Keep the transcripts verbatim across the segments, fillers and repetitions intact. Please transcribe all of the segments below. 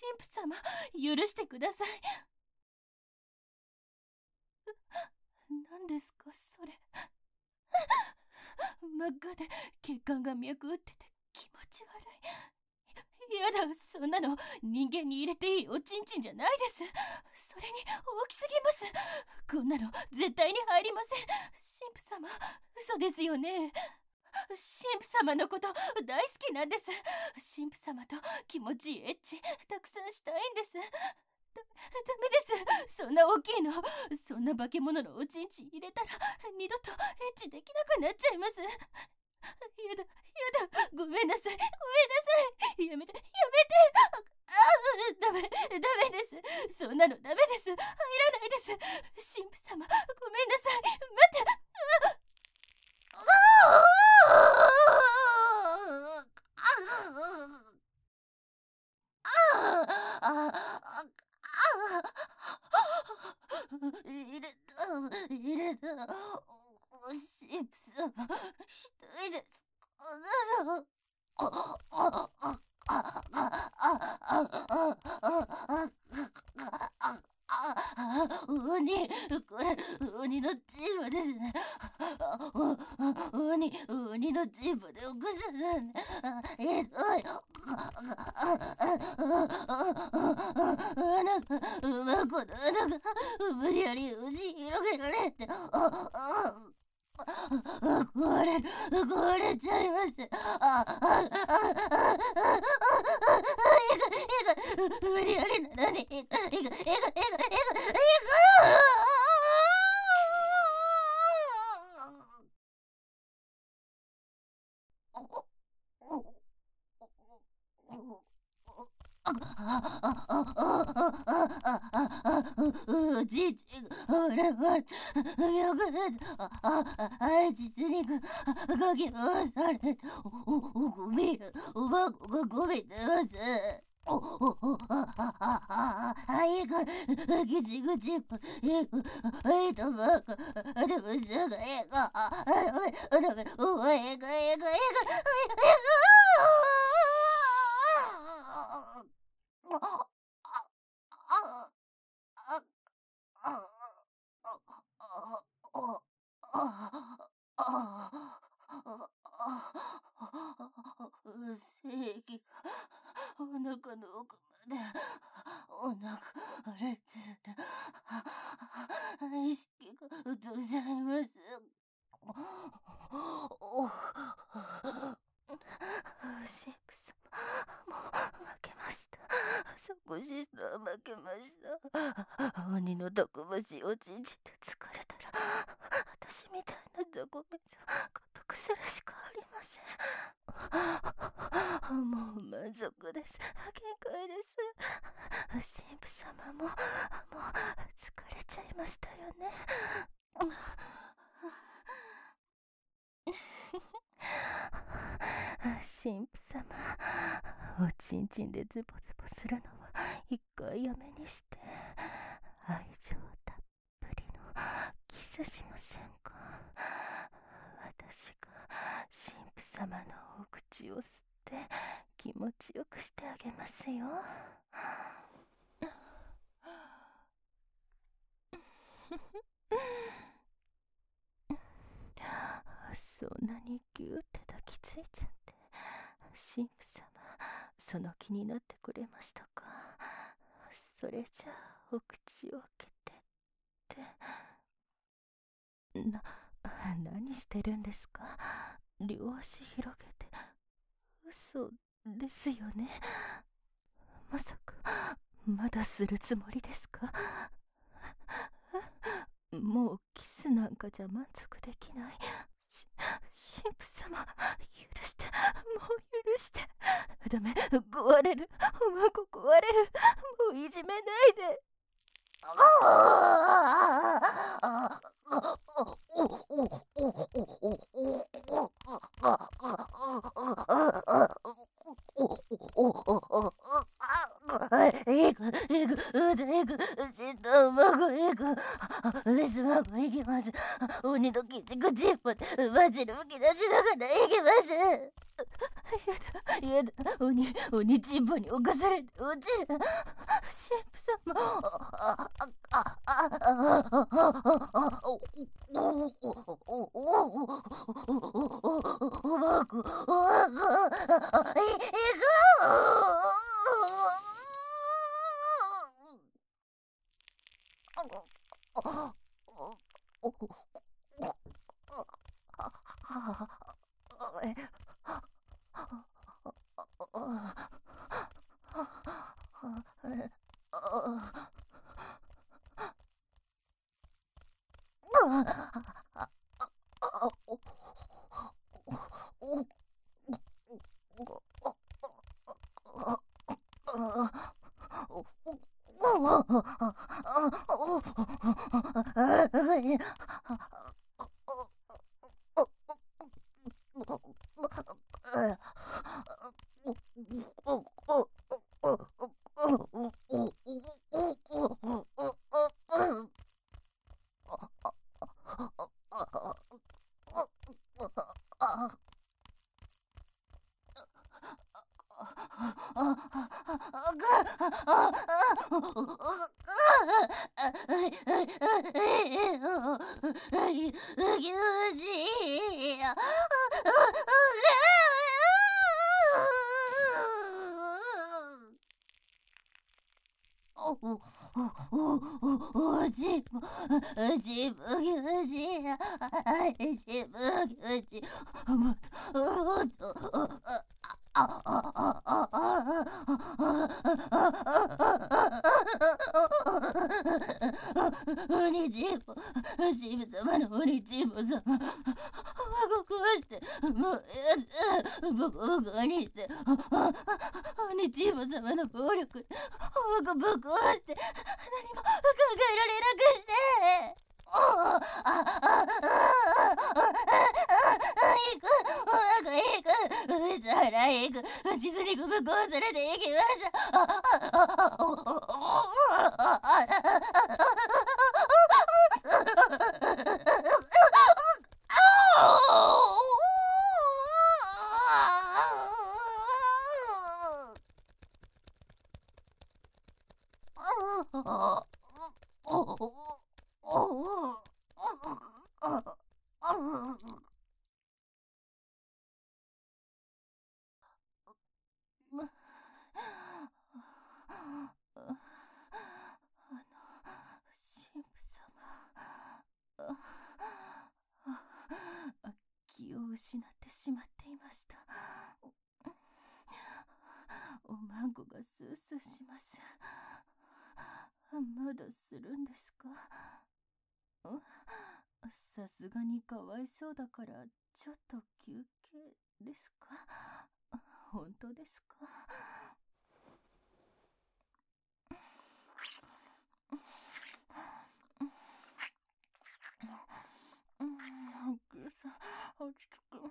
婦様、許してください。何ですかそれ。真っ赤で血管が脈打ってて気持ち悪い。やだ、そんなの人間に入れていいおちんちんじゃないです。それに大きすぎます。こんなの絶対に入りません。神父様、嘘ですよね。神父様のこと大好きなんです。神父様と気持ちいいエッチたくさんしたいんです。だ、ダメです。そんな大きいの、そんな化け物のおちんちん入れたら二度とエッチできなくなっちゃいます。やだ、やだ、ごめんなさい、ごめんなさい。やめて、やめて。ああ、ダメ、ダメです。そんなのダメです。入らないです。神父様、ごめんなさい。待って。ああ入れた、入れた。神父様、ひどいです。こんなの。鬼、これ、鬼のチームですね。鬼、鬼のチームで起こしたね。ひどい。なんか、うまくなんか、無理やり牛広げられて。壊れる、壊れちゃいます。あ、あ、あ、あ、あ、あ、いか、いか、無理やりなのに、いか、いか、いか、いか、いか、いか、いか、うちちが、ほらほら、脈だと、あ、あ、あいつにか、かき回されて、お、お、ごみ、おばこがごみ出ます。お、お、お、あ、あ、あ、あ、あ、いいか、ぎちぐち、いいか、いいとばか、でもすがいいか、あ、あ、ダメ、お前、いいか、いいか、いいか、いいか、精液がお腹の奥まで、お腹裂で、意識が飛んじゃいます。神父様、もう負けました。そこしさ負けました。鬼のたくましいおちんちで疲れたら、私みたいな雑魚めじゃ屈服するしかありません。もう満足です。限界です。神父様も、もう疲れちゃいましたよね。神父様、おちんちんでズボズボするのは一回やめにして、愛情たっぷりのキスしませんか。私が神父様のお口を吸って気持ちよくしてあげますよ。そんなにギューって抱きついちゃって、神父様、その気になってくれましたか。それじゃあお口を開けてって。な、何してるんですか。両足広げて。嘘ですよね。まさかまだするつもりですか。もうキスなんかじゃ満足できない。神父様、許して、もう許して。ダメ、壊れる、おまこ壊れる。もういじめないで。いく、いく、腕いく、ちっとうまくいく。メスマークいきます。鬼のキチクチップでバチル吹き出しながらいきます。 やだ、鬼、鬼チンポに侵されて落ちる。神父様。おばく、おばく、いく。鬼チンポ、神父様の鬼チンポ様、僕壊して、もう、ボコボコにして、鬼チンポ様の暴力で、僕ぶっ壊して、何も考えられなくして。あああ行く、お腹行く、うつ腹行く、実にぶっ壊されていきました。気を失ってしまっていました。おまんこがスースーします。まだするんですか？さすがにかわいそうだからちょっと休憩ですか？本当ですか？落ち着きます。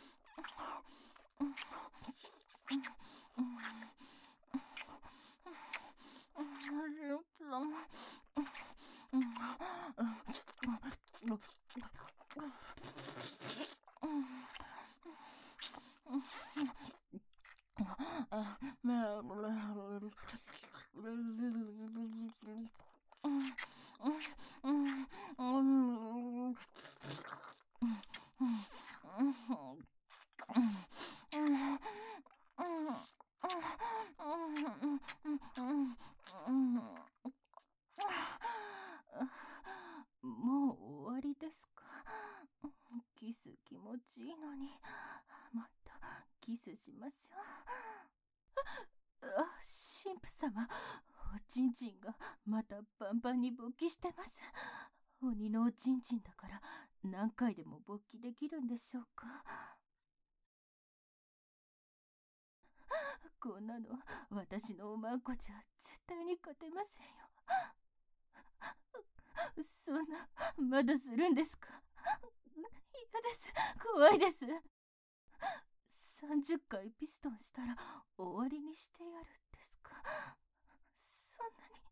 もう終わりですか？キス気持ちいいのに、もっとキスしましょう。あ、神父様、おちんちんがまたパンパンに勃起してます。鬼のおちんちんだから何回でも勃起できるんでしょうか？こんなの私のおまんこじゃ絶対に勝てませんよ。そんな、まだするんですか？嫌です。怖いです。さんじゅっかいピストンしたら終わりにしてやるんですか？そんなに。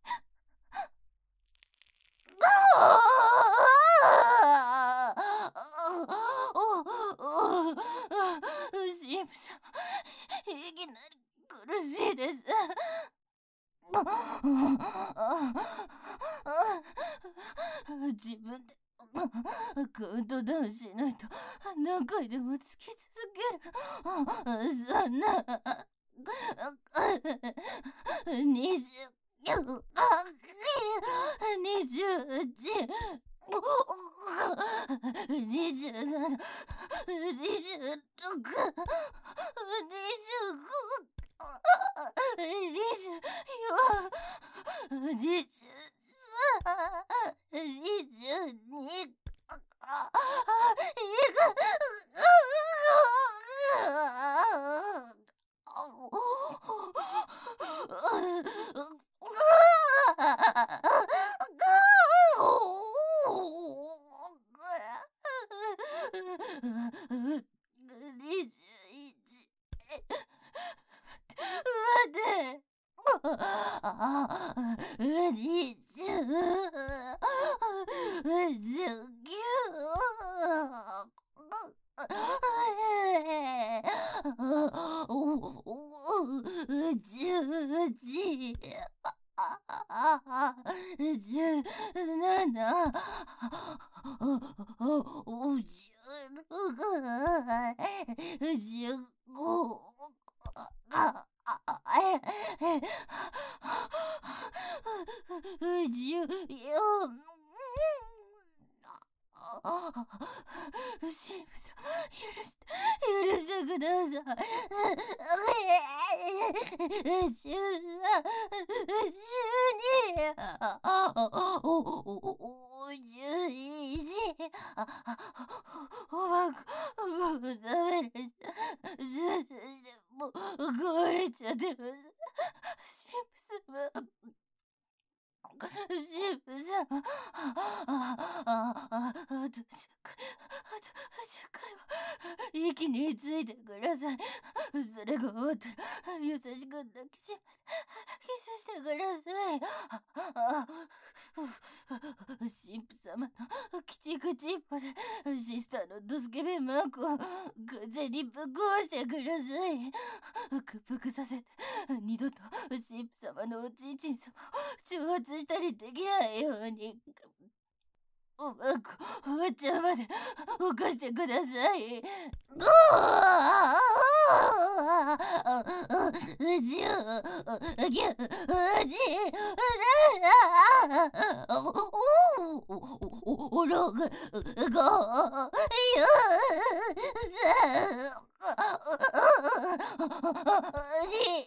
神神父様、いきなり苦しいです。自分でカウントダウンしないと何回でもつき続ける。そんなにじゅうきゅう、にじゅういち、にじゅうなな、にじゅうろく、にじゅうご、にじゅうよん、にじゅうさん、にじゅうに、一気についてください。それが終わったら優しく抱きしめてキスしてください。神父様の口口一歩でシスターのドスケベマークを完全にぶっ壊してください。屈服させて二度と神父様のおちんちん様を挑発したりできないようにうまくおばちゃんまで起こしてください。ごーじゅうきゅうじおろくごよんに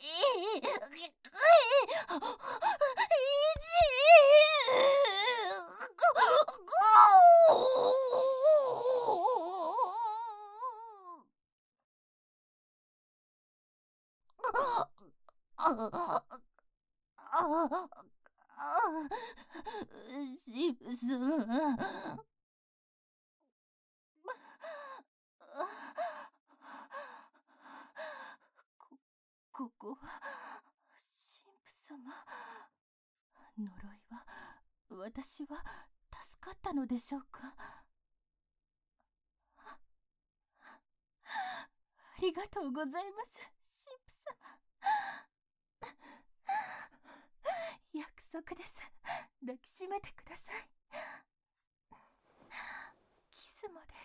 神父様、こ、ここは神父様。呪いは私は助かったのでしょうか。ありがとうございます、神父様。約束です。抱きしめてください。キスもです。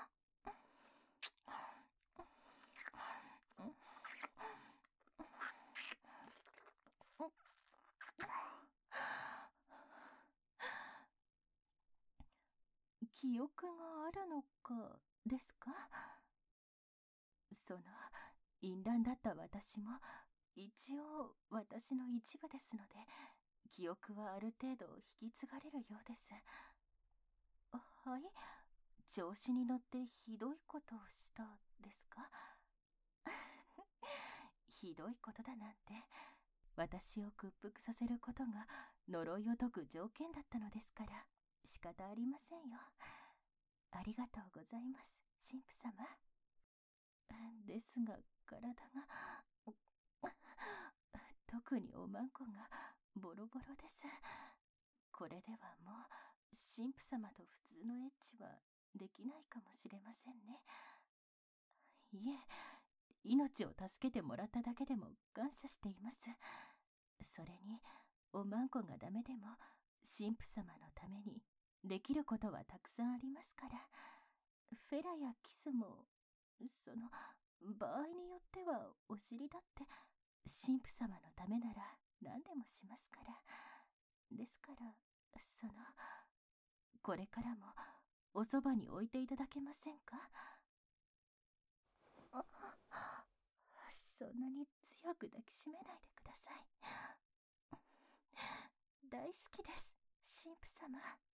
記憶があるのかですか。その淫乱だった私も一応私の一部ですので、記憶はある程度引き継がれるようです。はい、調子に乗ってひどいことをしたですか。ひどいことだなんて、私を屈服させることが呪いを解く条件だったのですから仕方ありませんよ。ありがとうございます、神父様。ですが体が特におまんこがボロボロです。これではもう神父様と普通のエッチはできないかもしれませんね。いえ、 命を助けてもらっただけでも感謝しています。それに、おまんこがダメでも、神父様のためにできることはたくさんありますから。フェラやキスも、その、場合によってはお尻だって、神父様のためなら何でもしますから。ですから、その、これからもおそばに置いていただけませんか？あ、そんなに強く抱きしめないでください。大好きです、神父様。